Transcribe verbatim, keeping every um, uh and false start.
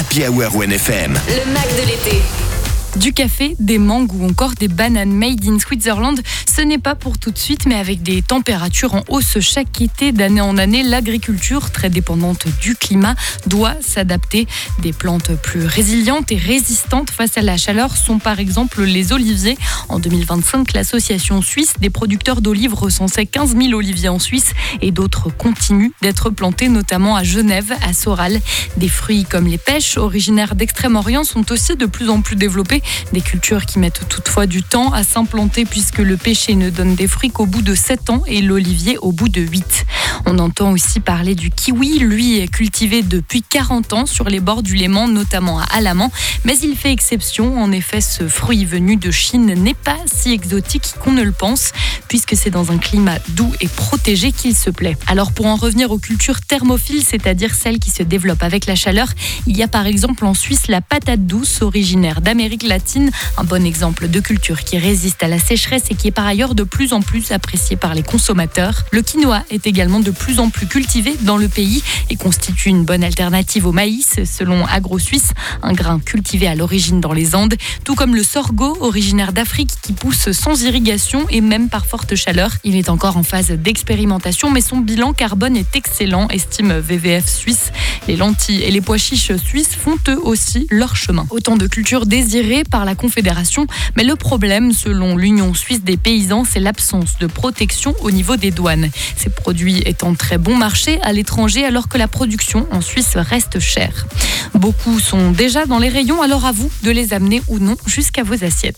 Happy Hour O N F M. Le Mac de l'été. Du café, des mangues ou encore des bananes made in Switzerland, ce n'est pas pour tout de suite, mais avec des températures en hausse chaque été, d'année en année, l'agriculture, très dépendante du climat, doit s'adapter. Des plantes plus résilientes et résistantes face à la chaleur sont par exemple les oliviers. En deux mille vingt-cinq, l'association suisse des producteurs d'olives recensait quinze mille oliviers en Suisse et d'autres continuent d'être plantés, notamment à Genève, à Soral. Des fruits comme les pêches, originaires d'Extrême-Orient, sont aussi de plus en plus développés. Des cultures qui mettent toutefois du temps à s'implanter puisque le pêcher ne donne des fruits qu'au bout de sept ans et l'olivier au bout de huit. On entend aussi parler du kiwi. Lui est cultivé depuis quarante ans sur les bords du Léman, notamment à Alaman. Mais il fait exception. En effet, ce fruit venu de Chine n'est pas si exotique qu'on ne le pense, puisque c'est dans un climat doux et protégé qu'il se plaît. Alors pour en revenir aux cultures thermophiles, c'est-à-dire celles qui se développent avec la chaleur, il y a par exemple en Suisse la patate douce, originaire d'Amérique latine, un bon exemple de culture qui résiste à la sécheresse et qui est par ailleurs de plus en plus appréciée par les consommateurs. Le quinoa est également de plus en plus cultivé dans le pays et constitue une bonne alternative au maïs, selon AgroSuisse, un grain cultivé à l'origine dans les Andes, tout comme le sorgho, originaire d'Afrique, qui pousse sans irrigation et même par forte chaleur. Il est encore en phase d'expérimentation, mais son bilan carbone est excellent, estime V V F Suisse. Les lentilles et les pois chiches suisses font eux aussi leur chemin. Autant de cultures désirées par la Confédération, mais le problème, selon l'Union suisse des paysans, c'est l'absence de protection au niveau des douanes. Ces produits étant très bon marché à l'étranger, alors que la production en Suisse reste chère. Beaucoup sont déjà dans les rayons, alors à vous de les amener ou non jusqu'à vos assiettes.